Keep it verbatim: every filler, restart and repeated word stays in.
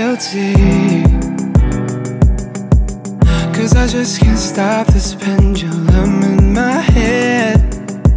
guilty, 'cause I just can't stop this pendulum in my head.